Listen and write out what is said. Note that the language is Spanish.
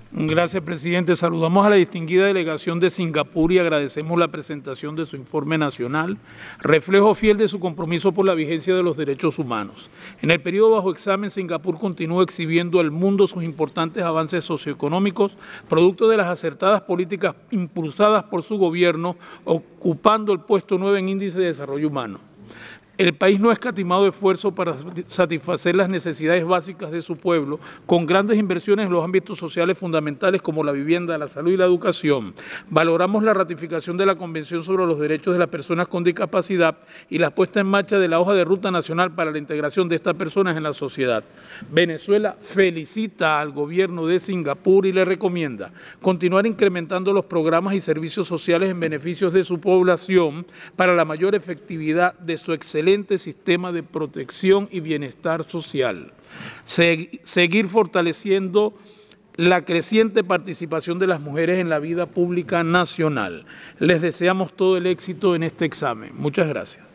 Gracias, presidente. Saludamos a la distinguida delegación de Singapur y agradecemos la presentación de su informe nacional, reflejo fiel de su compromiso por la vigencia de los derechos humanos. En el periodo bajo examen, Singapur continúa exhibiendo al mundo sus importantes avances socioeconómicos, producto de las acertadas políticas impulsadas por su gobierno, ocupando el puesto 9 en índice de desarrollo humano. El país no ha escatimado esfuerzos para satisfacer las necesidades básicas de su pueblo, con grandes inversiones en los ámbitos sociales fundamentales como la vivienda, la salud y la educación. Valoramos la ratificación de la Convención sobre los Derechos de las Personas con Discapacidad y la puesta en marcha de la hoja de ruta nacional para la integración de estas personas en la sociedad. Venezuela felicita al gobierno de Singapur y le recomienda continuar incrementando los programas y servicios sociales en beneficio de su población para la mayor efectividad de su excelente sistema de protección y bienestar social. Seguir fortaleciendo la creciente participación de las mujeres en la vida pública nacional. Les deseamos todo el éxito en este examen. Muchas gracias.